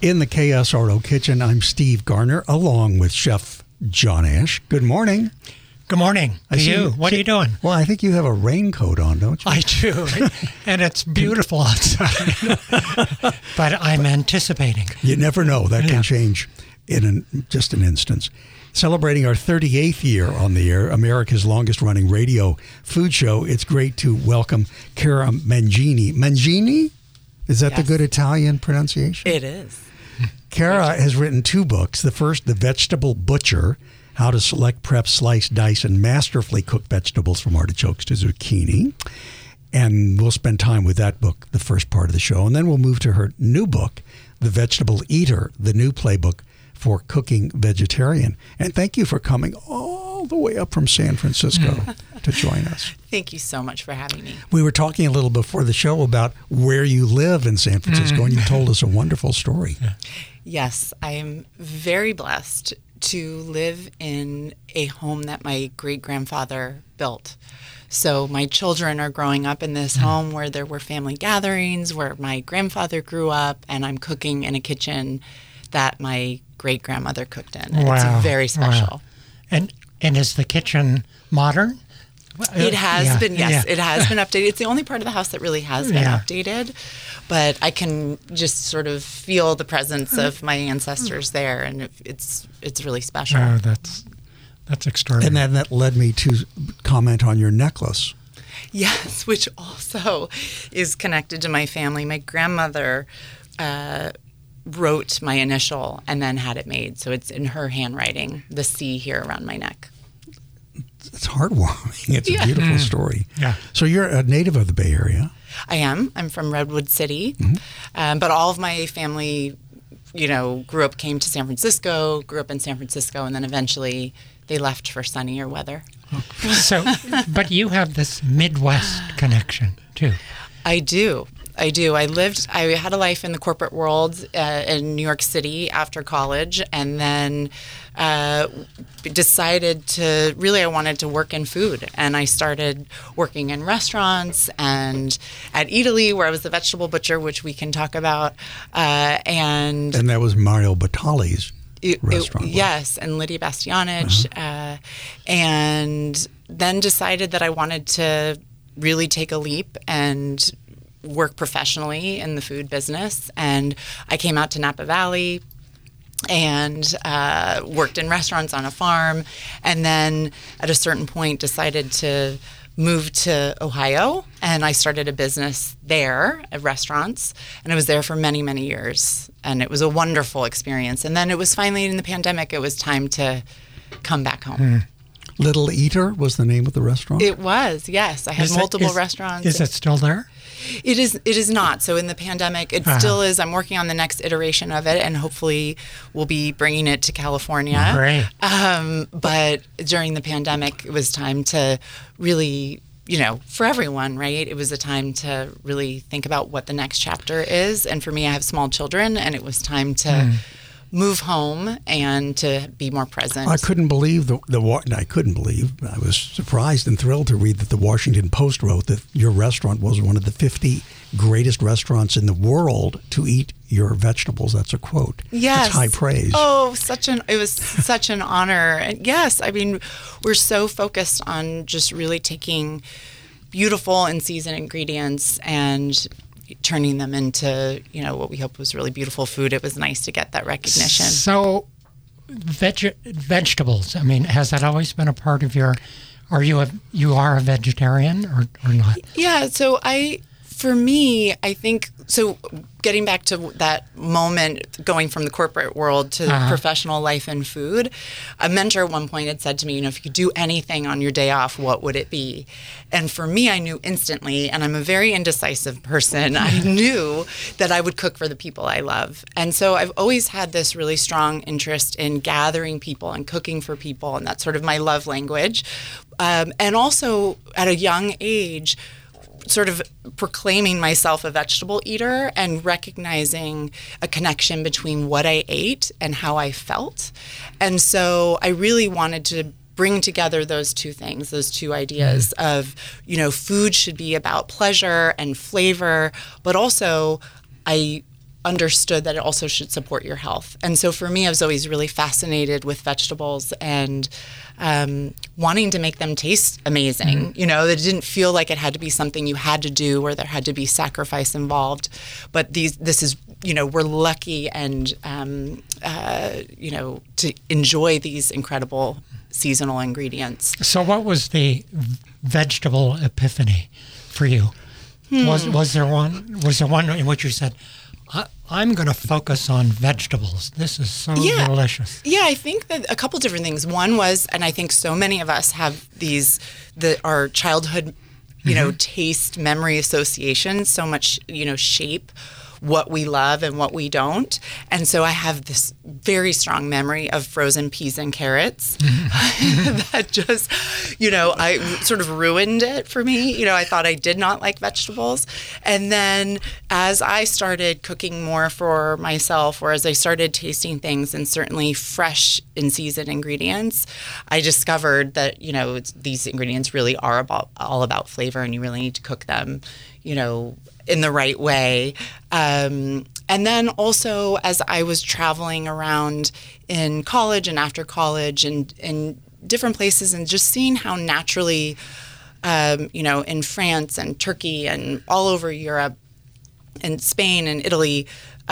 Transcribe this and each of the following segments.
In the KSRO kitchen, I'm Steve Garner, along with Chef John Ash. Good morning. Good morning to you. What are you doing? Well, I think you have a raincoat on, don't you? I do, and it's beautiful outside. But I'm anticipating. You never know. That can change in just an instance. Celebrating our 38th year on the air, America's longest-running radio food show, it's great to welcome Cara Mangini. Mangini? Is that the good Italian pronunciation? It is. Cara has written 2 books. The first, The Vegetable Butcher, How to Select, Prep, Slice, Dice, and Masterfully Cook Vegetables from Artichokes to Zucchini. And we'll spend time with that book, the first part of the show. And then we'll move to her new book, The Vegetable Eater, the new playbook for cooking vegetarian. And thank you for coming all the way up from San Francisco to join us. Thank you so much for having me. We were talking a little before the show about where you live in San Francisco, and you told us a wonderful story. Yes, I am very blessed to live in a home that my great-grandfather built. So my children are growing up in this home where there were family gatherings, where my grandfather grew up, and I'm cooking in a kitchen that my great-grandmother cooked in. And it's very special. Wow. And is the kitchen modern? It has been, yes. It has been updated. It's the only part of the house that really has been updated. But I can just sort of feel the presence of my ancestors there, and it's really special. Oh, that's extraordinary. And then that led me to comment on your necklace. Yes, which also is connected to my family. My grandmother wrote my initial and then had it made. So it's in her handwriting, the C here around my neck. It's heartwarming. It's a beautiful story. Yeah. So you're a native of the Bay Area. I am. I'm from Redwood City. But all of my family, came to San Francisco, grew up in San Francisco, and then eventually they left for sunnier weather. So, but you have this Midwest connection, too. I do. I had a life in the corporate world in New York City after college, and then decided I wanted to work in food. And I started working in restaurants and at Italy, where I was the vegetable butcher, which we can talk about. And that was Mario Batali's restaurant. Yes, and Lydia Bastianich. And then decided that I wanted to really take a leap and work professionally in the food business. And I came out to Napa Valley and worked in restaurants on a farm, and then at a certain point decided to move to Ohio, and I started a business there at restaurants, and I was there for many, many years, and it was a wonderful experience. And then it was finally in the pandemic, it was time to come back home. Little Eater was the name of the restaurant? It was, yes. I had multiple restaurants. Is it still there? It is not. So in the pandemic, it still is. I'm working on the next iteration of it, and hopefully we'll be bringing it to California. Great. But during the pandemic, it was time to really, for everyone, right? It was a time to really think about what the next chapter is. And for me, I have small children, and it was time to move home and to be more present. I couldn't believe I was surprised and thrilled to read that the Washington Post wrote that your restaurant was one of the 50 greatest restaurants in the world to eat your vegetables. That's a quote. Yes. That's high praise. Oh, it was such an honor. And yes, I mean, we're so focused on just really taking beautiful in season ingredients and turning them into, what we hope was really beautiful food. It was nice to get that recognition. So, vegetables, I mean, has that always been a part of you are a vegetarian or not? Yeah, so for me, I think, so getting back to that moment, going from the corporate world to professional life in food, a mentor at one point had said to me, if you could do anything on your day off, what would it be? And for me, I knew instantly, and I'm a very indecisive person, I knew that I would cook for the people I love. And so I've always had this really strong interest in gathering people and cooking for people, and that's sort of my love language. And also, at a young age, sort of proclaiming myself a vegetable eater and recognizing a connection between what I ate and how I felt. And so I really wanted to bring together those two things, those two ideas of, food should be about pleasure and flavor, but also I understood that it also should support your health. And so for me, I was always really fascinated with vegetables and wanting to make them taste amazing. You know, that it didn't feel like it had to be something you had to do or there had to be sacrifice involved. But this is, you know, we're lucky and, you know, to enjoy these incredible seasonal ingredients. So what was the vegetable epiphany for you? Was there one in which you said, I'm going to focus on vegetables. This is so delicious. Yeah, I think that a couple different things. One was, and I think so many of us have these, our childhood, you know, taste, memory associations so much, you know, shape what we love and what we don't. And so I have this very strong memory of frozen peas and carrots that just, you know, I sort of ruined it for me. You know, I thought I did not like vegetables. And then as I started cooking more for myself, or as I started tasting things and certainly fresh in season ingredients, I discovered that, you know, these ingredients really are all about flavor, and you really need to cook them, you know, in the right way. And then also as I was traveling around in college and after college and in different places and just seeing how naturally, you know, in France and Turkey and all over Europe and Spain and Italy,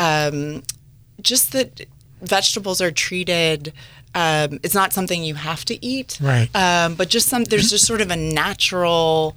just that vegetables are treated, it's not something you have to eat, right? But just there's just sort of a natural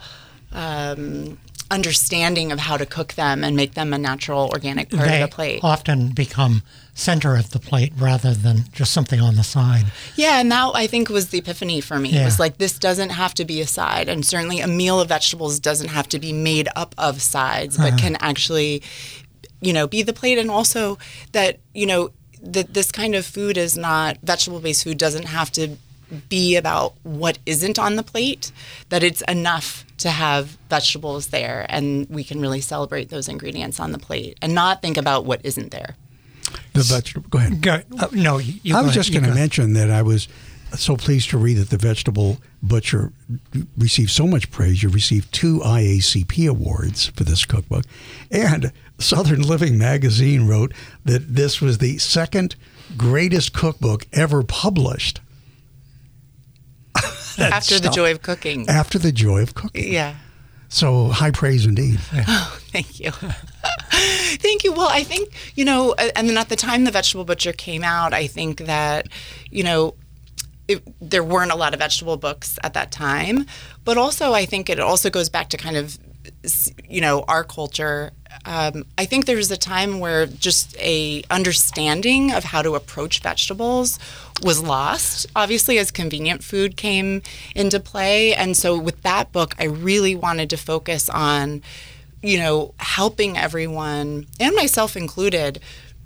understanding of how to cook them and make them a natural organic part of the plate. They often become center of the plate rather than just something on the side. Yeah, and that I think was the epiphany for me. It was like, this doesn't have to be a side, and certainly a meal of vegetables doesn't have to be made up of sides, but can actually, you know, be the plate. And also that, you know, that this kind of food is not, vegetable-based food doesn't have to be about what isn't on the plate, that it's enough to have vegetables there, and we can really celebrate those ingredients on the plate and not think about what isn't there. The vegetable. Go ahead. No, I was just going to mention that I was so pleased to read that the Vegetable Butcher received so much praise. You received 2 IACP awards for this cookbook, and Southern Living magazine wrote that this was the second greatest cookbook ever published. After the joy of cooking. After the joy of cooking. Yeah. So high praise indeed. Oh, thank you. Thank you. Well, I think, you know, and then at the time the Vegetable Butcher came out, I think that, you know, there weren't a lot of vegetable books at that time. But also I think it also goes back to kind of, you know, our culture. I think there was a time where just a understanding of how to approach vegetables was lost, obviously, as convenient food came into play. And so with that book, I really wanted to focus on, you know, helping everyone, and myself included,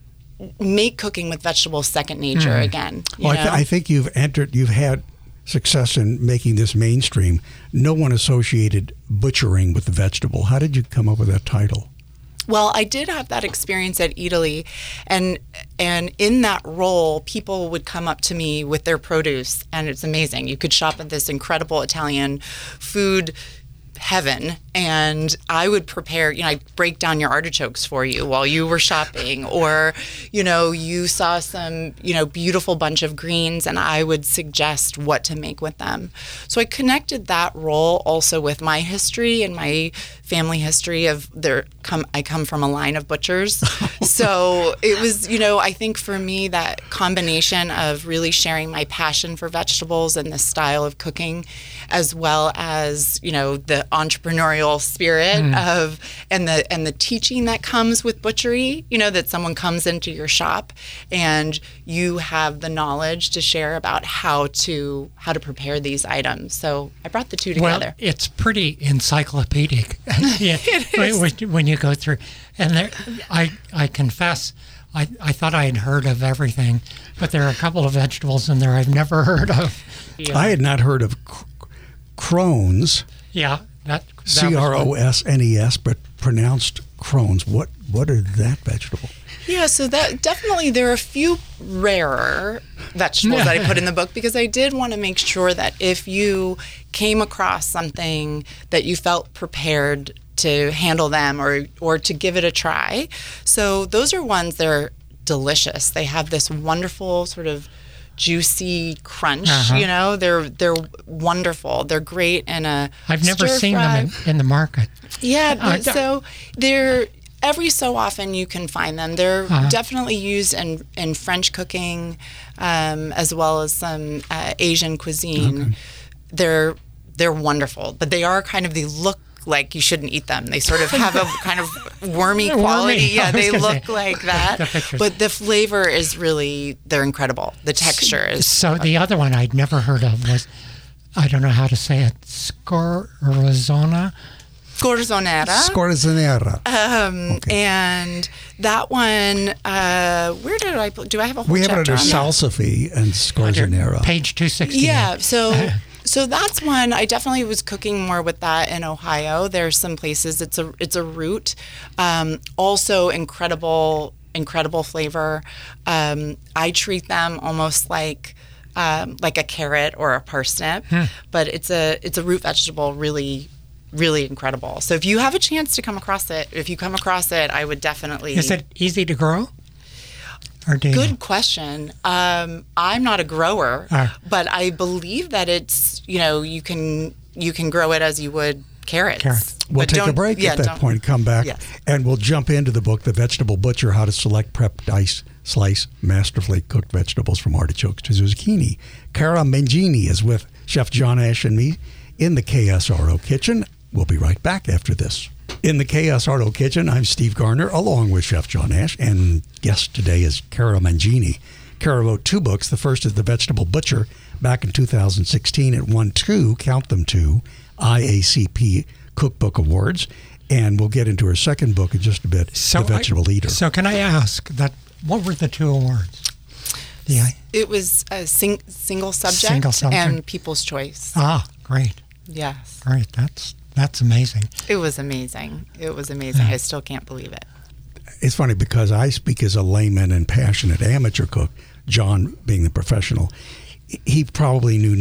make cooking with vegetables second nature again. Well, I think you've had success in making this mainstream. No one associated butchering with the vegetable. How did you come up with that title? Well, I did have that experience at Eataly, and in that role, people would come up to me with their produce, and it's amazing. You could shop at this incredible Italian food heaven, and I would prepare, you know, I'd break down your artichokes for you while you were shopping, or, you know, you saw some, you know, beautiful bunch of greens, and I would suggest what to make with them. So I connected that role also with my history and my family history of I come from a line of butchers. So it was, you know, I think for me that combination of really sharing my passion for vegetables and the style of cooking, as well as, you know, the entrepreneurial spirit of and the teaching that comes with butchery, you know, that someone comes into your shop and you have the knowledge to share about how to prepare these items. So I brought the two together. Well, it's pretty encyclopedic. Yeah, It is. When you go through, and there, I confess, I thought I had heard of everything, but there are a couple of vegetables in there I've never heard of. Yeah. I had not heard of Crohn's. Yeah, that Crosnes, but pronounced Crohn's. What are that vegetable? Yeah, so that definitely there are a few rarer vegetables that I put in the book because I did want to make sure that if you came across something that you felt prepared to handle them or to give it a try. So those are ones that are delicious. They have this wonderful sort of juicy crunch. You know, they're wonderful. They're great in a I've never seen them in the market. Yeah, but so they're every so often you can find them. They're definitely used in French cooking, as well as some Asian cuisine. They're wonderful, but they are kind of, they look like you shouldn't eat them. They sort of have a kind of wormy quality. Yeah, they look like that. But the flavor is really, they're incredible. The texture is. So the other one I'd never heard of was, I don't know how to say it, Scorzonera. And that one, where did I put? Do I have a whole We have it chapter under on that? Salsify and Scorzonera. Page 260. Yeah, so that's one. I definitely was cooking more with that in Ohio. There's some places it's a root. Also incredible flavor. I treat them almost like a carrot or a parsnip, but it's a root vegetable. Really, really incredible. So if you have a chance to come across it, I would definitely. Is it easy to grow? Good question. I'm not a grower, but I believe that it's, you can grow it as you would carrots. We'll take a break at that point, come back, and we'll jump into the book, The Vegetable Butcher, How to Select, Prep, Dice, Slice, Masterfully Cooked Vegetables from Artichokes to Zucchini. Cara Mangini is with Chef John Ash and me in the KSRO kitchen. We'll be right back after this. In the KSRO kitchen, I'm Steve Garner, along with Chef John Ash, and guest today is Cara Mangini. Cara wrote 2 books. The first is The Vegetable Butcher. Back in 2016, it won 2 IACP Cookbook Awards, and we'll get into her second book in just a bit, The Vegetable Eater. So can I ask, what were the 2 awards? It was a single subject and People's Choice. Ah, great. Yes. Great, that's amazing. It was amazing. I still can't believe it. It's funny because I speak as a layman and passionate amateur cook, John being the professional. He probably knew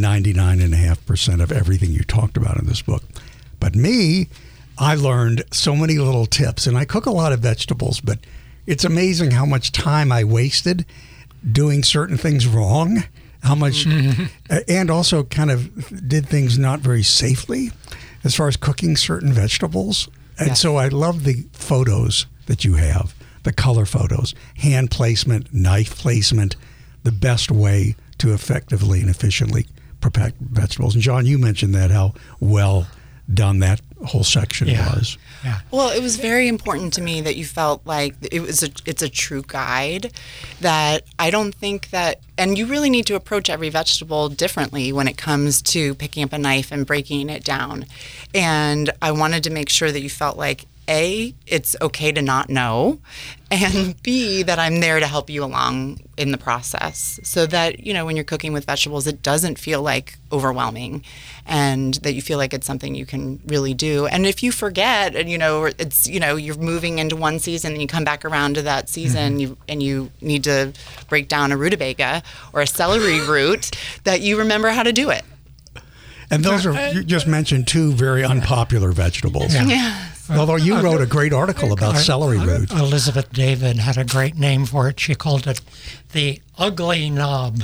99.5% of everything you talked about in this book. But me, I learned so many little tips, and I cook a lot of vegetables, but it's amazing how much time I wasted doing certain things wrong, how much, and also kind of did things not very safely as far as cooking certain vegetables. And so I love the photos that you have, the color photos, hand placement, knife placement, the best way to effectively and efficiently prepare vegetables. And John, you mentioned that, how well done that whole section was. Yeah. Well, it was very important to me that you felt like it's a true guide, that I don't think that, and you really need to approach every vegetable differently when it comes to picking up a knife and breaking it down. And I wanted to make sure that you felt like, A, it's okay to not know, and B, that I'm there to help you along in the process so that, when you're cooking with vegetables, it doesn't feel like overwhelming and that you feel like it's something you can really do. And if you forget, and, it's, you're moving into one season and you come back around to that season and you need to break down a rutabaga or a celery root, that you remember how to do it. And those are, you just mentioned 2 very unpopular vegetables. Yeah. Although you wrote a great article about celery root. Elizabeth David had a great name for it. She called it the ugly knob.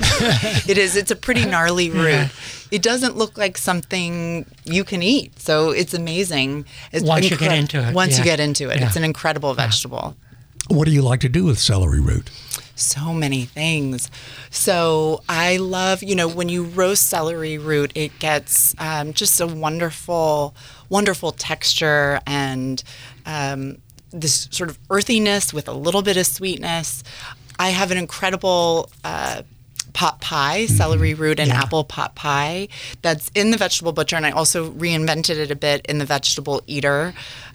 It is. It's a pretty gnarly root. Yeah. It doesn't look like something you can eat. So it's amazing. Once you get into it. It's an incredible vegetable. What do you like to do with celery root? So many things. So I love, when you roast celery root, it gets just a wonderful texture and this sort of earthiness with a little bit of sweetness. I have an incredible pot pie, celery root and apple pot pie that's in the Vegetable Butcher, and I also reinvented it a bit in the Vegetable Eater.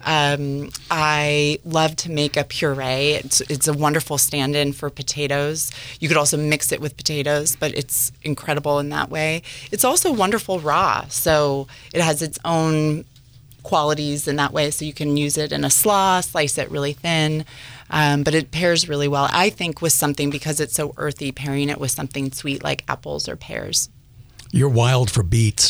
I love to make a puree. It's a wonderful stand-in for potatoes. You could also mix it with potatoes, but it's incredible in that way. It's also wonderful raw, so it has its own qualities in that way, so you can use it in a slaw, slice it really thin, but it pairs really well, I think, with something, because it's so earthy, pairing it with something sweet like apples or pears. You're wild for beets.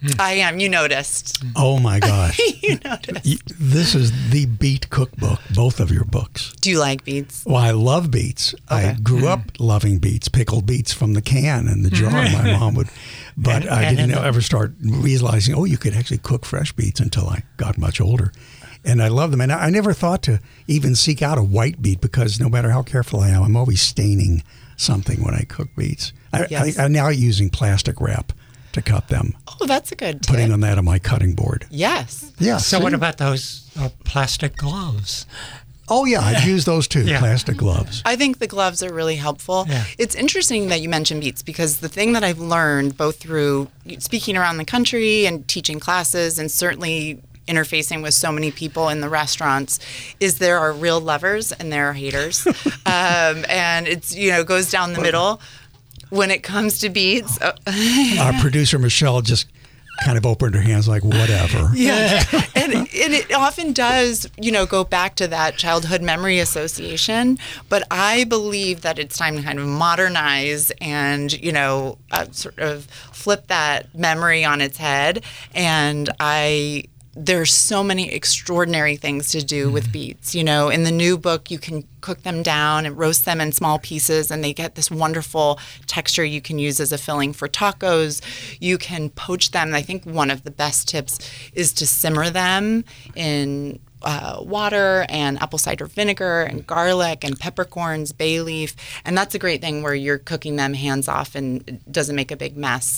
I am. You noticed. Oh my gosh. You noticed. This is the beet cookbook, both of your books. Do you like beets? Well, I love beets. Okay. I grew up loving beets, pickled beets from the can and the jar my mom would. But I didn't ever start realizing, you could actually cook fresh beets until I got much older. And I love them. And I never thought to even seek out a white beet because no matter how careful I am, I'm always staining something when I cook beets. I'm now using plastic wrap to cut them. Oh, that's a good tip. Putting on that on my cutting board. Yes. Yeah. So what about those plastic gloves? Oh, yeah. I've used those too, plastic gloves. I think the gloves are really helpful. Yeah. It's interesting that you mentioned beets because the thing that I've learned both through speaking around the country and teaching classes and certainly interfacing with so many people in the restaurants is there are real lovers and there are haters. And it's, goes down the middle when it comes to beets. Our producer, Michelle, just kind of opened her hands like, whatever. Yeah. And it often does, go back to that childhood memory association. But I believe that it's time to kind of modernize and, sort of flip that memory on its head. And there's so many extraordinary things to do with beets. In the new book, you can cook them down and roast them in small pieces, and they get this wonderful texture you can use as a filling for tacos. You can poach them. I think one of the best tips is to simmer them in water and apple cider vinegar and garlic and peppercorns, bay leaf. And that's a great thing where you're cooking them hands off and it doesn't make a big mess.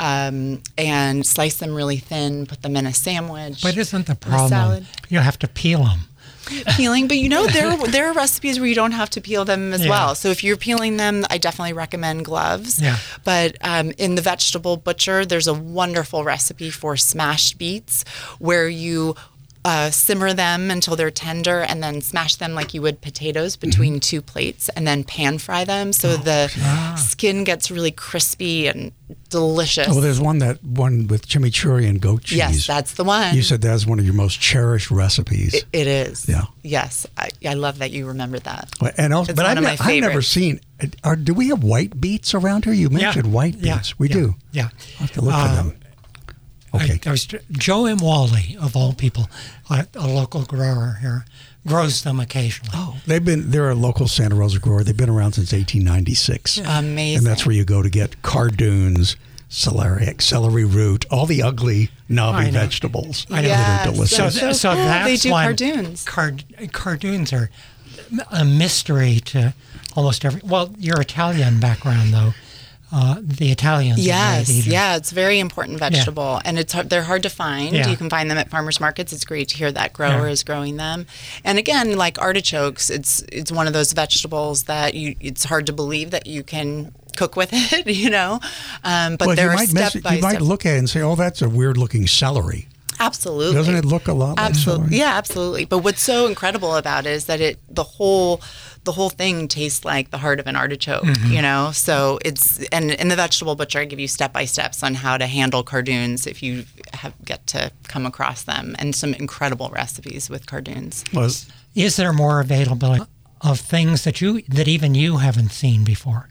And slice them really thin, put them in a sandwich. But isn't the problem you have to peel them? Peeling, but there are recipes where you don't have to peel them as well. So if you're peeling them, I definitely recommend gloves. Yeah. But in the Vegetable Butcher, there's a wonderful recipe for smashed beets where you simmer them until they're tender and then smash them like you would potatoes between two plates and then pan fry them so the skin gets really crispy and delicious. Oh, there's one with chimichurri and goat cheese. Yes, that's the one. You said that's one of your most cherished recipes. It is. Yeah. Yes. I love that you remembered that. And also, but I've never seen, do we have white beets around here? You mentioned white beets. We do. Yeah. I'll have to look for them. Okay. Joe M. Wally, of all people, a local grower here, grows them occasionally. Oh, they're a local Santa Rosa grower. They've been around since 1896. Amazing. And that's where you go to get cardoons, celery root, all the ugly, knobby vegetables that are delicious. So that's they do why cardoons. Cardoons are a mystery to almost every. Well, your Italian background, though. The Italians. Yes, it's a very important vegetable, and they're hard to find. Yeah. You can find them at farmers markets. It's great to hear that grower is growing them. And again, like artichokes, it's one of those vegetables that it's hard to believe that you can cook with it, But there are step by step. You might look at it and say, "Oh, that's a weird looking celery." Absolutely. Doesn't it look a lot like celery? Yeah, absolutely. But what's so incredible about it is that the whole thing tastes like the heart of an artichoke, So and in the Vegetable Butcher, I give you step-by-steps on how to handle cardoons if you get to come across them, and some incredible recipes with cardoons. Is there more availability of things that even you haven't seen before?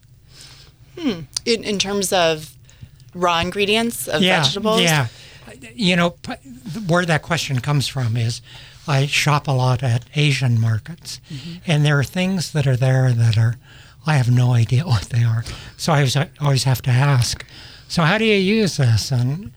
In terms of raw ingredients of vegetables? Yeah. Where that question comes from is I shop a lot at Asian markets, and there are things that are there that I have no idea what they are. So I always have to ask, so how do you use this? And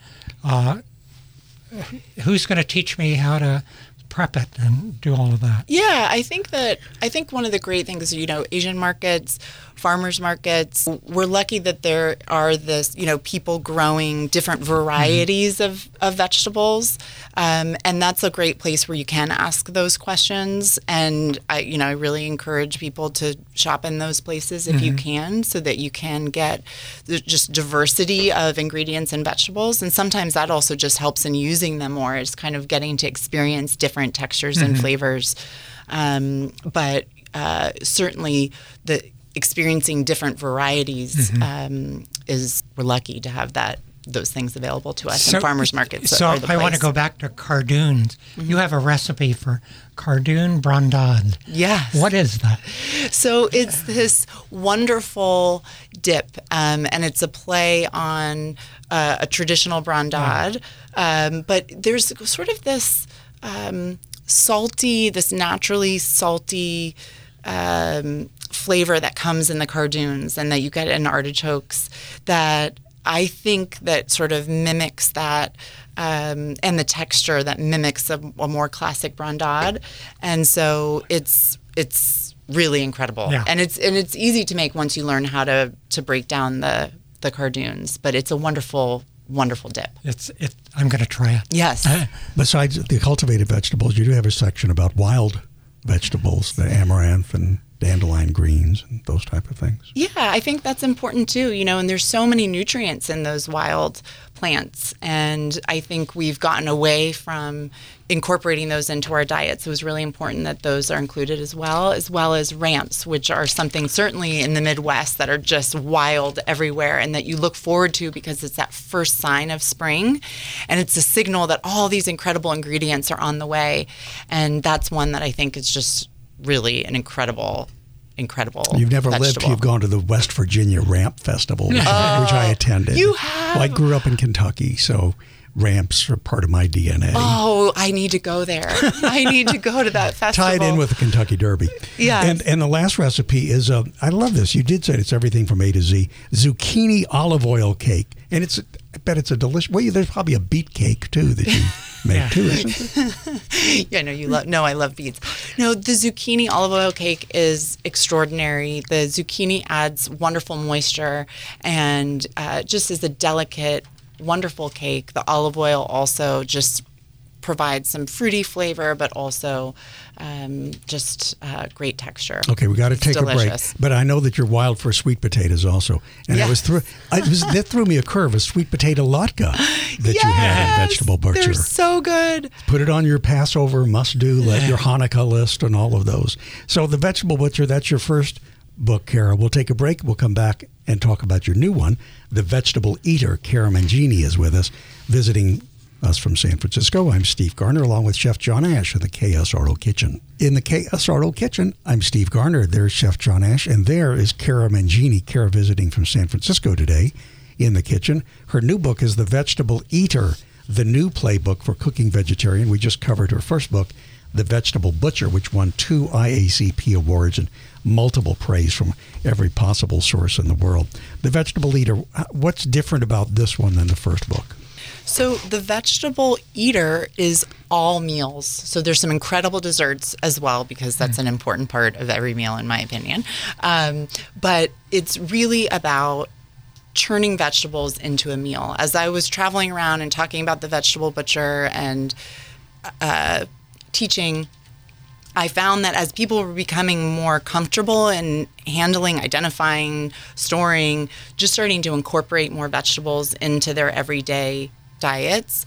who's going to teach me how to prep it and do all of that? Yeah, I think one of the great things, Asian markets, farmers markets, we're lucky that there are people growing different varieties of vegetables. And that's a great place where you can ask those questions. And I really encourage people to shop in those places if you can, so that you can get just diversity of ingredients and vegetables. And sometimes that also just helps in using them more, is kind of getting to experience different textures and flavors. But certainly experiencing different varieties we're lucky to have that those things available to us in farmers markets. So I want to go back to cardoons. You have a recipe for cardoon brandade. Yes. What is that? So it's this wonderful dip, and it's a play on a traditional brandade. But there's sort of this salty, this naturally salty flavor that comes in the cardoons and that you get in artichokes that I think that sort of mimics that and the texture that mimics a more classic brandade. And so it's really incredible. Yeah. And it's easy to make once you learn how to break down the cardoons, but it's a wonderful dip. I'm going to try it. Yes. Besides the cultivated vegetables, you do have a section about wild vegetables, the amaranth and dandelion greens and those type of things. Yeah, I think that's important too, and there's so many nutrients in those wild plants. And I think we've gotten away from incorporating those into our diets. It was really important that those are included as well as ramps, which are something certainly in the Midwest that are just wild everywhere and that you look forward to because it's that first sign of spring. And it's a signal that all these incredible ingredients are on the way. And that's one that I think is just really an incredible You've never vegetable. lived, you've gone to the West Virginia Ramp Festival, which I attended. You have? Well, I grew up in Kentucky, so ramps are part of my DNA. Oh, I need to go there. I need to go to that festival. Tied in with the Kentucky Derby. Yes. And the last recipe is, I love this. You did say it's everything from A to Z. Zucchini olive oil cake. And I bet it's a delicious, well, there's probably a beet cake too that you make too, isn't there? Yeah, I love beets. No, the zucchini olive oil cake is extraordinary. The zucchini adds wonderful moisture and just as a delicate, wonderful cake. The olive oil also just provides some fruity flavor, but also just great texture. Okay, we got to take delicious. a break. But I know that you're wild for sweet potatoes also, and Yes. that threw me a curve. A sweet potato latke that you had at Vegetable Butcher. They're so good. Put it on your Passover must-do, your Hanukkah list, and all of those. So the Vegetable Butcher, that's your first book, Kara. We'll take a break. We'll come back and talk about your new one, The Vegetable Eater. Kara Mangini is with us, visiting us from San Francisco. I'm Steve Garner, along with Chef John Ash of the K.S. Ardo Kitchen. In the K.S. Ardo Kitchen, I'm Steve Garner. There's Chef John Ash, and there is Kara Mangini. Kara visiting from San Francisco today in the kitchen. Her new book is The Vegetable Eater, the new playbook for cooking vegetarian. We just covered her first book, The Vegetable Butcher, which won 2 IACP awards and multiple praise from every possible source in the world. The Vegetable Eater, what's different about this one than the first book? So the Vegetable Eater is all meals. So there's some incredible desserts as well, because that's an important part of every meal, in my opinion. But it's really about turning vegetables into a meal. As I was traveling around and talking about the Vegetable Butcher and teaching, I found that as people were becoming more comfortable in handling, identifying, storing, just starting to incorporate more vegetables into their everyday diets,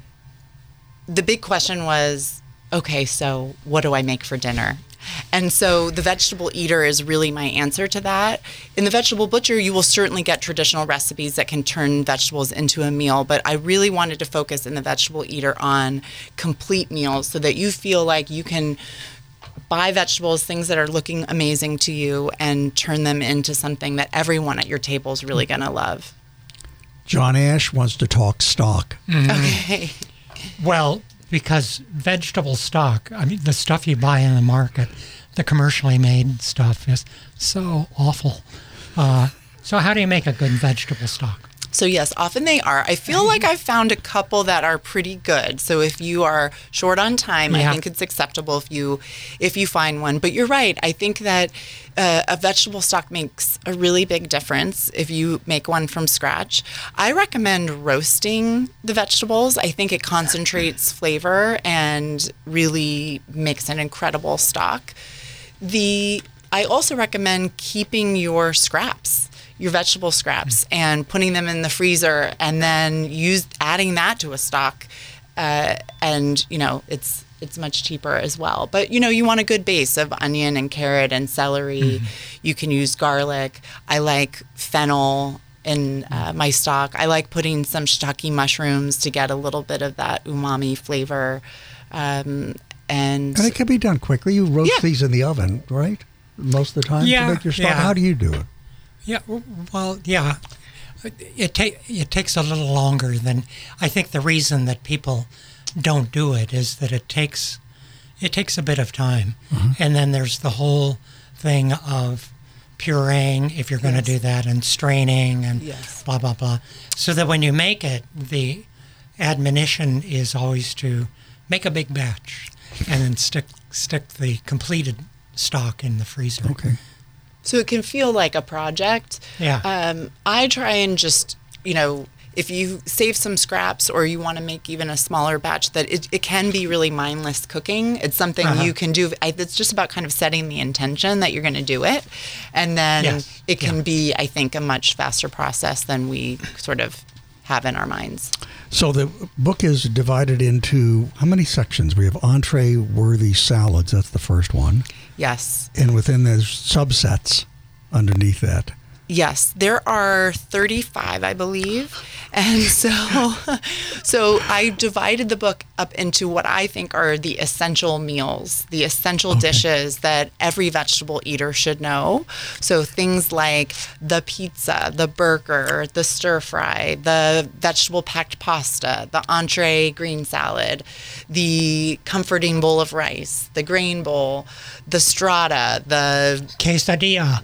the big question was, okay, so what do I make for dinner? And so the Vegetable Eater is really my answer to that. In the Vegetable Butcher, you will certainly get traditional recipes that can turn vegetables into a meal, but I really wanted to focus in the Vegetable Eater on complete meals so that you feel like you can buy vegetables, things that are looking amazing to you, and turn them into something that everyone at your table is really going to love. John Ash wants to talk stock. Okay. Well, because vegetable stock, I mean, the stuff you buy in the market, the commercially made stuff is so awful. So how do you make a good vegetable stock? So yes, often they are. I feel like I've found a couple that are pretty good. So if you are short on time, I think it's acceptable if you find one. But you're right. I think that a vegetable stock makes a really big difference if you make one from scratch. I recommend roasting the vegetables. I think it concentrates flavor and really makes an incredible stock. I also recommend keeping your scraps, your vegetable scraps, and putting them in the freezer, and then adding that to a stock, and it's much cheaper as well. But you want a good base of onion and carrot and celery. You can use garlic. I like fennel in my stock. I like putting some shiitake mushrooms to get a little bit of that umami flavor. And it can be done quickly. You roast these in the oven, right? Most of the time to make your stock. How do you do it? Yeah, well, yeah. It takes a little longer than, I think the reason that people don't do it is that it takes a bit of time. And then there's the whole thing of pureeing, if you're going to do that, and straining and blah, blah, blah. So that when you make it, the admonition is always to make a big batch and then stick the completed stock in the freezer. Okay. So it can feel like a project. Yeah. I try and just, if you save some scraps or you want to make even a smaller batch, that it can be really mindless cooking. It's something you can do. It's just about kind of setting the intention that you're going to do it. And then it can be, I think, a much faster process than we sort of have in our minds. So the book is divided into how many sections? We have entree-worthy salads. That's the first one. Yes. And within there's subsets underneath that. Yes, there are 35, I believe. And so I divided the book up into what I think are the essential meals, the essential dishes that every vegetable eater should know. So things like the pizza, the burger, the stir fry, the vegetable packed pasta, the entree green salad, the comforting bowl of rice, the grain bowl, the strata, the quesadilla,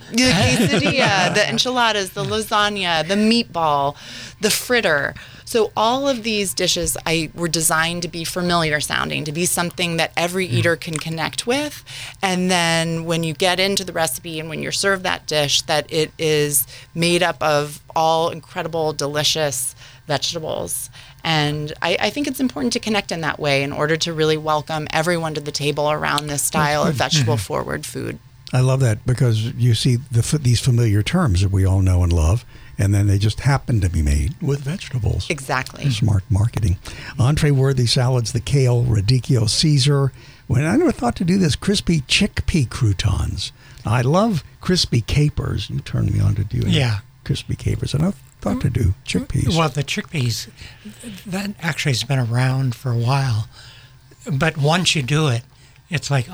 the enchiladas, the lasagna, the meatball, the fritter. So all of these dishes were designed to be familiar sounding, to be something that every eater can connect with. And then when you get into the recipe and when you're served that dish, that it is made up of all incredible, delicious vegetables. And I think it's important to connect in that way in order to really welcome everyone to the table around this style of vegetable-forward food. I love that because you see these familiar terms that we all know and love, and then they just happen to be made with vegetables. Exactly. Smart marketing. Entree-worthy salads, the kale, radicchio, Caesar. When I never thought to do this, crispy chickpea croutons. I love crispy capers. You turned me on to doing crispy capers, and I thought to do chickpeas. Well, the chickpeas, that actually has been around for a while. But once you do it, it's like,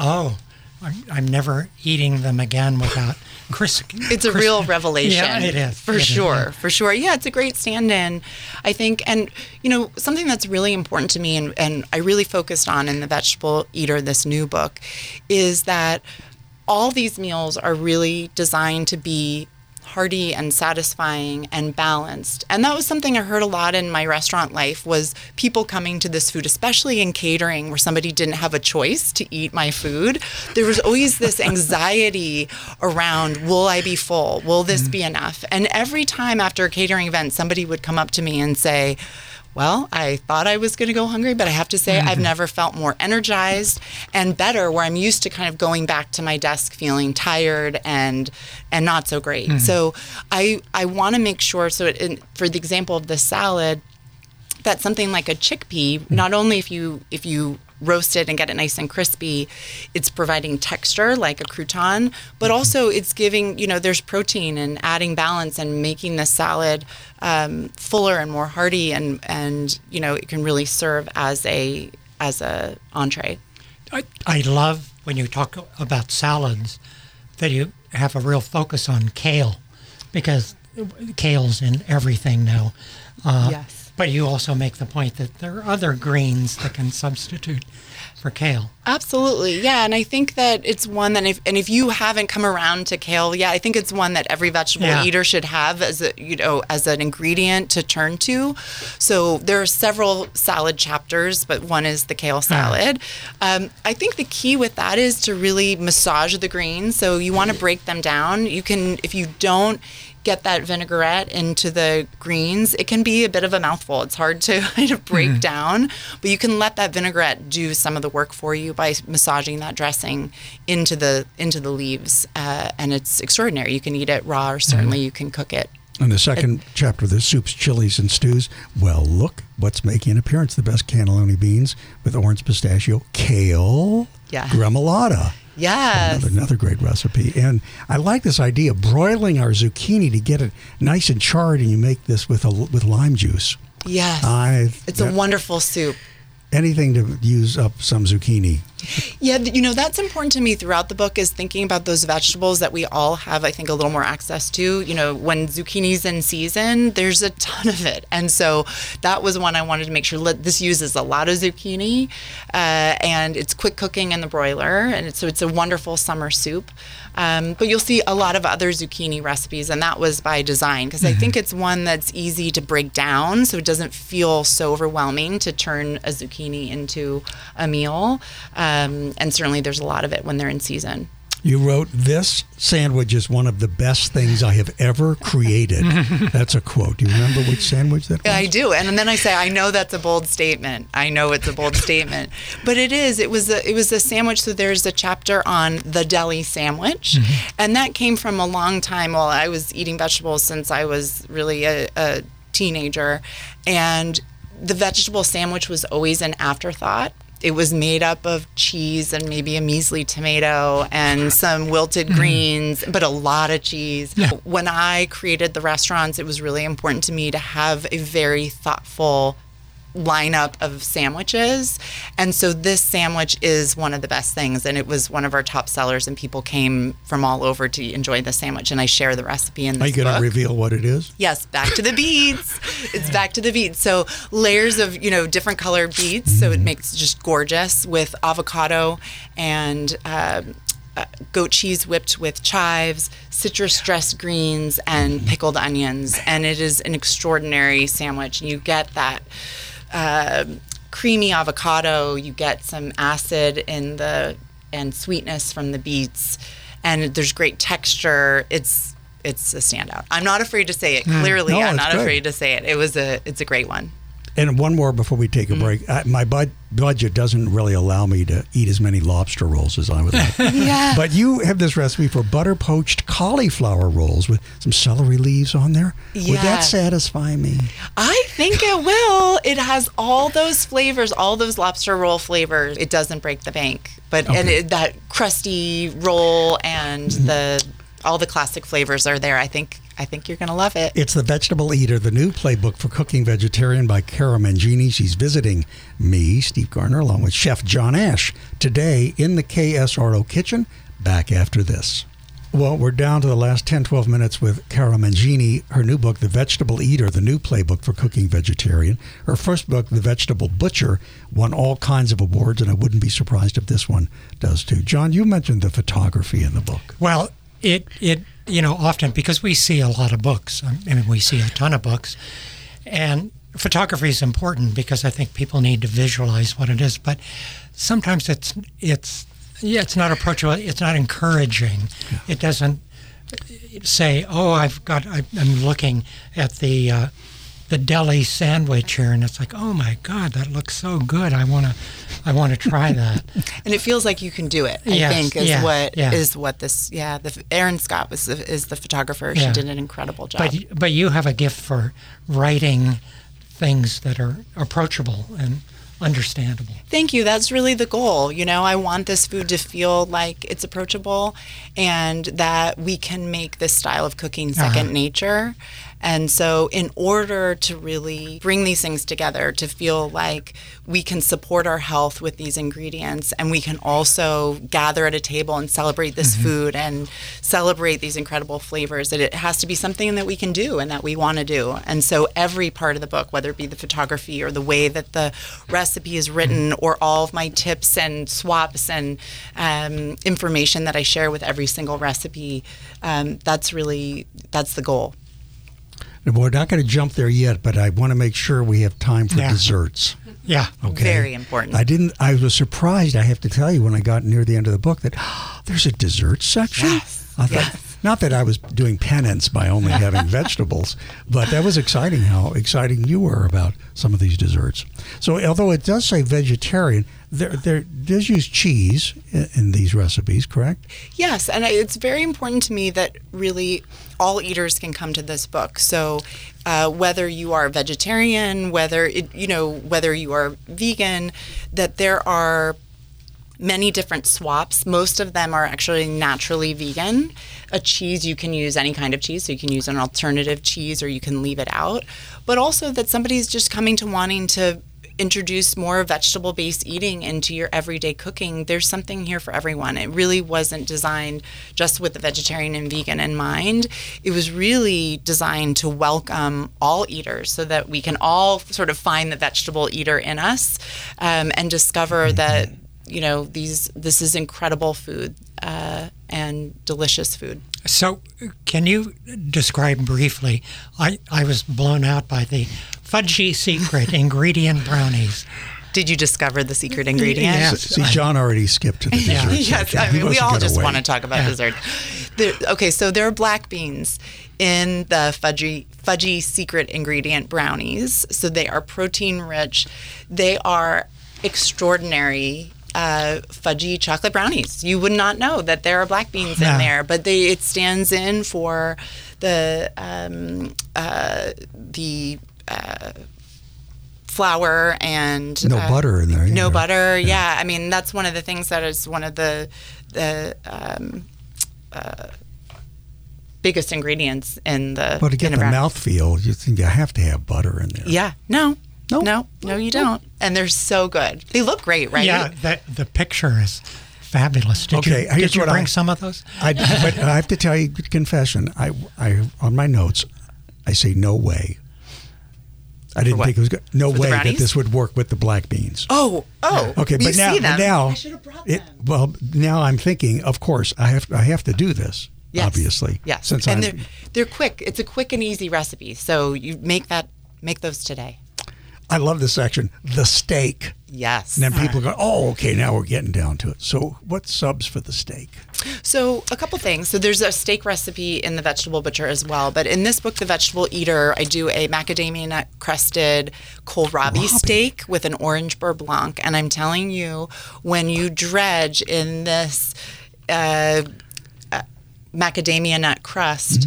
I'm never eating them again without crispy. It's a real revelation. Yeah, it is. For sure. Yeah, it's a great stand-in, I think. And, something that's really important to me and I really focused on in The Vegetable Eater, this new book, is that all these meals are really designed to be hearty and satisfying and balanced. And that was something I heard a lot in my restaurant life, was people coming to this food, especially in catering where somebody didn't have a choice to eat my food. There was always this anxiety around, will I be full? Will this be enough? And every time after a catering event, somebody would come up to me and say, well, I thought I was going to go hungry, but I have to say I've never felt more energized and better, where I'm used to kind of going back to my desk feeling tired and not so great. So I want to make sure, for the example of the salad, that something like a chickpea, not only if you roast it and get it nice and crispy, it's providing texture like a crouton, but also it's giving, there's protein and adding balance and making the salad fuller and more hearty, and it can really serve as a entree. I love when you talk about salads that you have a real focus on kale, because kale's in everything now. Yes. But you also make the point that there are other greens that can substitute for kale. Absolutely, yeah, and I think that it's one that if you haven't come around to kale, I think it's one that every vegetable eater should have as an ingredient to turn to. So there are several salad chapters, but one is the kale salad. I think the key with that is to really massage the greens. So you want to break them down. You can, if you don't get that vinaigrette into the greens, it can be a bit of a mouthful. It's hard to kind of break down, but you can let that vinaigrette do some of the work for you by massaging that dressing into the leaves, and it's extraordinary. You can eat it raw, or certainly you can cook it. And the second chapter, the soups, chilies, and stews. Well, look what's making an appearance: the best cannelloni beans with orange pistachio, kale, gremolata. Yes. Another great recipe. And I like this idea of broiling our zucchini to get it nice and charred, and you make this with lime juice. Yes. It's a wonderful soup. Anything to use up some zucchini. Yeah, that's important to me throughout the book, is thinking about those vegetables that we all have, I think, a little more access to. When zucchini's in season, there's a ton of it. And so that was one I wanted to make sure this uses a lot of zucchini, and it's quick cooking in the broiler. And so it's a wonderful summer soup. But you'll see a lot of other zucchini recipes, and that was by design, because I think it's one that's easy to break down, so it doesn't feel so overwhelming to turn a zucchini into a meal. And certainly there's a lot of it when they're in season. You wrote, "This sandwich is one of the best things I have ever created." That's a quote. Do you remember which sandwich that was? I do. And then I say, I know that's a bold statement. I know it's a bold statement. But it is. It was a sandwich. So there's a chapter on the deli sandwich. And that came from a long time. Well, I was eating vegetables since I was really a teenager. And the vegetable sandwich was always an afterthought. It was made up of cheese and maybe a measly tomato and some wilted greens, but a lot of cheese. Yeah. When I created the restaurants, it was really important to me to have a very thoughtful lineup of sandwiches. And so this sandwich is one of the best things, and it was one of our top sellers, and people came from all over to enjoy the sandwich, and I share the recipe in this book. Are you going to reveal what it is? Yes, back to the beets. It's back to the beets. So layers of, different colored beets, so it makes it just gorgeous, with avocado and goat cheese whipped with chives, citrus dressed greens, and pickled onions. And it is an extraordinary sandwich. And you get that creamy avocado, you get some acid and sweetness from the beets, and there's great texture. It's a standout. I'm not afraid to say it. Clearly, I'm not afraid to say it. It's a great one. And one more before we take a break. My budget doesn't really allow me to eat as many lobster rolls as I would like. Yeah. But you have this recipe for butter poached cauliflower rolls with some celery leaves on there. Yeah. Would that satisfy me? I think it will. It has all those flavors, all those lobster roll flavors. It doesn't break the bank. But that crusty roll and all the classic flavors are there. I think you're going to love it. It's The Vegetable Eater, the new playbook for cooking vegetarian by Cara Mangini. She's visiting me, Steve Garner, along with Chef John Ash, today in the KSRO kitchen. Back after this. Well, we're down to the last 10, 12 minutes with Cara Mangini. Her new book, The Vegetable Eater, the new playbook for cooking vegetarian. Her first book, The Vegetable Butcher, won all kinds of awards, and I wouldn't be surprised if this one does too. John, you mentioned the photography in the book. Well, it often, because we see a lot of books, we see a ton of books, and photography is important because I think people need to visualize what it is, but sometimes it's not approachable, it's not encouraging. Yeah. It doesn't say, I'm looking at the deli sandwich here, and it's like, oh my God, that looks so good. I want to try that. And it feels like you can do it. I think is what this. Yeah, Erin Scott is the photographer. She did an incredible job. But you have a gift for writing things that are approachable and understandable. Thank you. That's really the goal. I want this food to feel like it's approachable, and that we can make this style of cooking second nature. And so in order to really bring these things together, to feel like we can support our health with these ingredients, and we can also gather at a table and celebrate this food and celebrate these incredible flavors, that it has to be something that we can do and that we want to do. And so every part of the book, whether it be the photography or the way that the recipe is written, or all of my tips and swaps and information that I share with every single recipe, that's the goal. We're not going to jump there yet, but I want to make sure we have time for desserts. Yeah. Okay. Very important. I was surprised, I have to tell you, when I got near the end of the book, that there's a dessert section. Yes. I thought, not that I was doing penance by only having vegetables, but that was exciting, how exciting you were about some of these desserts. So although it does say vegetarian, there does use cheese in these recipes, correct? Yes, and it's very important to me that really all eaters can come to this book. So whether you are vegetarian, whether you are vegan, that there are many different swaps. Most of them are actually naturally vegan. A cheese, you can use any kind of cheese, so you can use an alternative cheese or you can leave it out. But also that somebody's just coming to wanting to introduce more vegetable-based eating into your everyday cooking. There's something here for everyone. It really wasn't designed just with the vegetarian and vegan in mind. It was really designed to welcome all eaters so that we can all sort of find the vegetable eater in us, and discover that, you know, this is incredible food and delicious food. So can you describe briefly, I was blown out by the Fudgy Secret ingredient brownies. Did you discover the secret ingredient? Yeah. See, John already skipped to the dessert Yes, section. I He mean, we wasn't all gonna just wait. want to talk about dessert. Okay, so there are black beans in the Fudgy Secret ingredient brownies. So they are protein rich. They are extraordinary fudgy chocolate brownies. You would not know that there are black beans in there, but it stands in for the flour and No butter in there. no either. butter. Yeah, I mean that's one of the things that is one of the biggest ingredients in the. But to get in a the brownie. mouthfeel, you think you have to have butter in there. Yeah, no, No? you don't. And they're so good. They look great, right? Yeah, the picture is fabulous. Did Okay, you, here's did you what bring some of those? But I have to tell you, confession. I on my notes, I say no way. I didn't what? think it was good. No For the way that brownies? this would work with the black beans. Oh. Okay, you but now, see them. I should have brought it, them. well, now I'm thinking. Of course, I have to do this. Yes. Obviously, Yes. Since and they're quick. It's a quick and easy recipe. So you make those today. I love this section, the steak. Yes. And then people go, oh, okay, now we're getting down to it. So what subs for the steak? So a couple things. So there's a steak recipe in the Vegetable Butcher as well. But in this book, The Vegetable Eater, I do a macadamia nut crusted kohlrabi steak with an orange beurre blanc. And I'm telling you, when you dredge in this macadamia nut crust,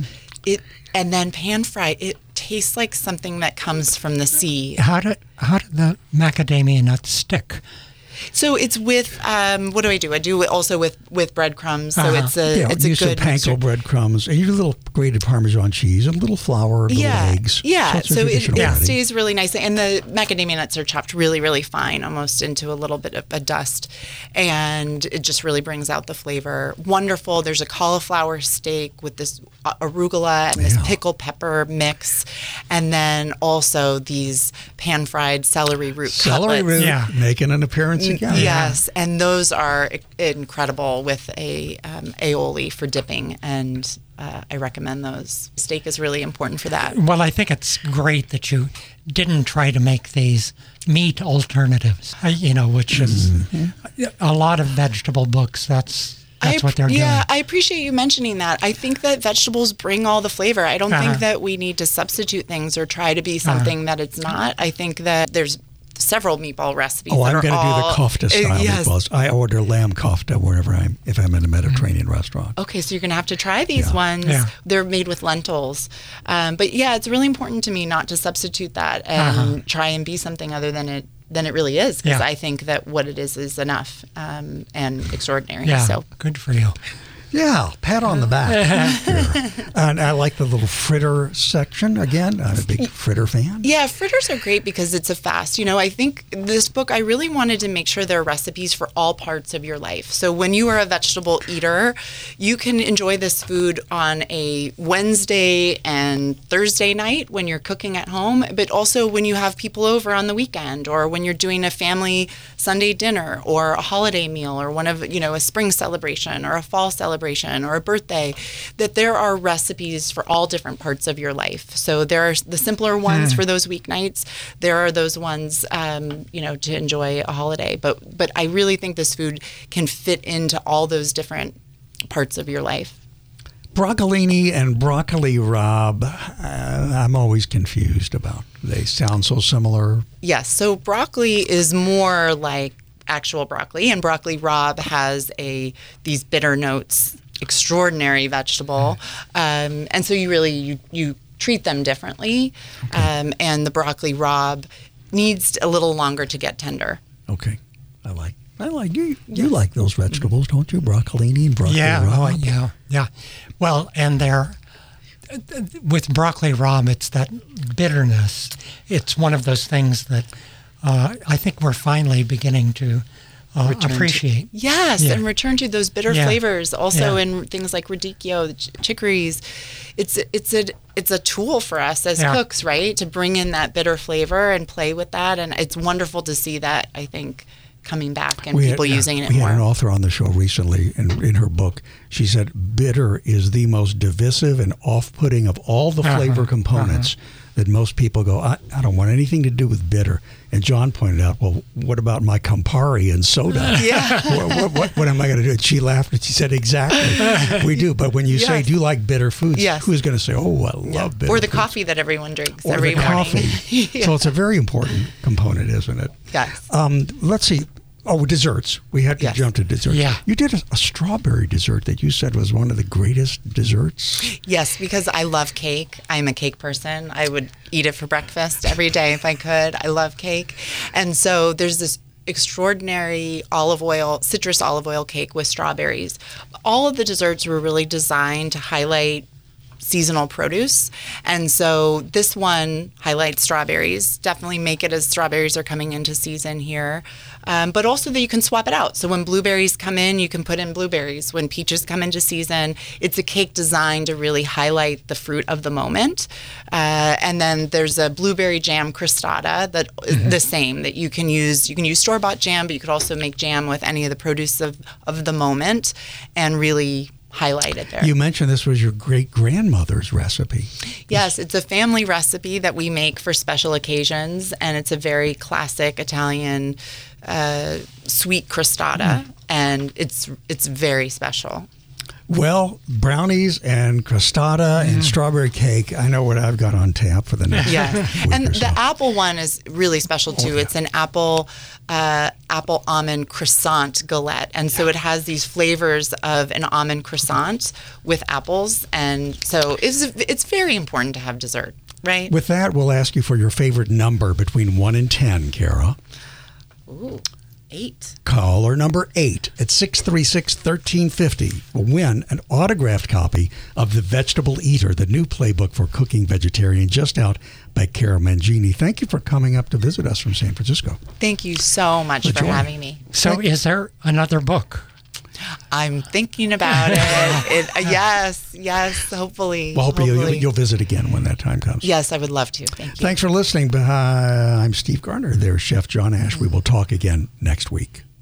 and then pan fry, it tastes like something that comes from the sea. How did the macadamia nuts stick? So it's with what do? I do it also with breadcrumbs. So it's a use good some panko breadcrumbs and you do a little grated Parmesan cheese, a little flour, little eggs. Yeah, it's a so traditional it wedding. stays really nicely. And the macadamia nuts are chopped really, really fine, almost into a little bit of a dust. And it just really brings out the flavor. Wonderful. There's a cauliflower steak with this arugula and this pickled pepper mix. And then also these pan-fried celery root Celery cutlets. root making an appearance again. Yes, and those are incredible with a aioli for dipping, and I recommend those. Steak is really important for that. Well, I think it's great that you didn't try to make these meat alternatives, which is a lot of vegetable books. That's what they're doing. Yeah, I appreciate you mentioning that. I think that vegetables bring all the flavor. I don't think that we need to substitute things or try to be something that it's not. I think that there's several meatball recipes. Oh, that I'm going to do all, the kofta style yes. meatballs. I order lamb kofta if I'm in a Mediterranean restaurant. Okay, so you're going to have to try these ones. Yeah. They're made with lentils. But yeah, it's really important to me not to substitute that and try and be something other than it really is, because I think that what it is enough and extraordinary. Yeah, So good for you. Yeah, pat on the back. Here. And I like the little fritter section. Again, I'm a big fritter fan. yeah, fritters are great because it's a fast. I think this book, I really wanted to make sure there are recipes for all parts of your life. So when you are a vegetable eater, you can enjoy this food on a Wednesday and Thursday night when you're cooking at home, but also when you have people over on the weekend, or when you're doing a family Sunday dinner or a holiday meal, or one of, a spring celebration or a fall celebration or a birthday, that there are recipes for all different parts of your life. So there are the simpler ones for those weeknights. There are those ones, to enjoy a holiday. But I really think this food can fit into all those different parts of your life. Broccolini and broccoli rabe, I'm always confused about. They sound so similar. Yes. So broccoli is more like actual broccoli, and broccoli rabe has these bitter notes. Extraordinary vegetable, and so you treat them differently. Okay. And the broccoli rabe needs a little longer to get tender. Okay, I like I like you. You like those vegetables, don't you? Broccolini and broccoli rabe. Yeah. Well, and with broccoli rabe, it's that bitterness. It's one of those things that I think we're finally beginning to appreciate. And return to those bitter flavors. Also in things like radicchio, chicories. It's a tool for us as cooks, right? To bring in that bitter flavor and play with that. And it's wonderful to see that, I think, coming back and people using it more. We had an author on the show recently, and in her book, she said bitter is the most divisive and off-putting of all the flavor components that most people go, I don't want anything to do with bitter. And John pointed out, well, what about my Campari and soda? What am I going to do? And she laughed and she said, exactly. We do. But when you say, do you like bitter foods? Who's going to say, oh, I love bitter Or the foods. coffee that everyone drinks or every the morning. Coffee. So it's a very important component, isn't it? Yes. Let's see. Oh, desserts. We had to jump to desserts. Yeah. You did a strawberry dessert that you said was one of the greatest desserts. Yes, because I love cake. I'm a cake person. I would eat it for breakfast every day if I could. I love cake. And so there's this extraordinary citrus olive oil cake with strawberries. All of the desserts were really designed to highlight seasonal produce. And so this one highlights strawberries. Definitely make it as strawberries are coming into season here. But also that you can swap it out. So when blueberries come in, you can put in blueberries. When peaches come into season, it's a cake designed to really highlight the fruit of the moment. And then there's a blueberry jam crostata that is the same, that you can use. You can use store-bought jam, but you could also make jam with any of the produce of the moment and really highlight it there. You mentioned this was your great-grandmother's recipe. Yes, it's a family recipe that we make for special occasions, and it's a very classic Italian sweet crostata, and it's very special. Well, brownies and crostata and strawberry cake, I know what I've got on tap for the next week and or so. the apple one is really special too. It's an apple almond croissant galette, and so it has these flavors of an almond croissant with apples, and so it's very important to have dessert, right? With that, we'll ask you for your favorite number between 1 and 10, Kara. Ooh, 8. Caller number 8 at 636-1350 will win an autographed copy of The Vegetable Eater, the new playbook for cooking vegetarian, just out by Kara Mangini. Thank you for coming up to visit us from San Francisco. Thank you so much for having me. So is there another book? I'm thinking about it. Yes, hopefully. Well, hopefully you'll visit again when that time comes. Yes, I would love to. Thank you. Thanks for listening. I'm Steve Garner. There's Chef John Ash. We will talk again next week.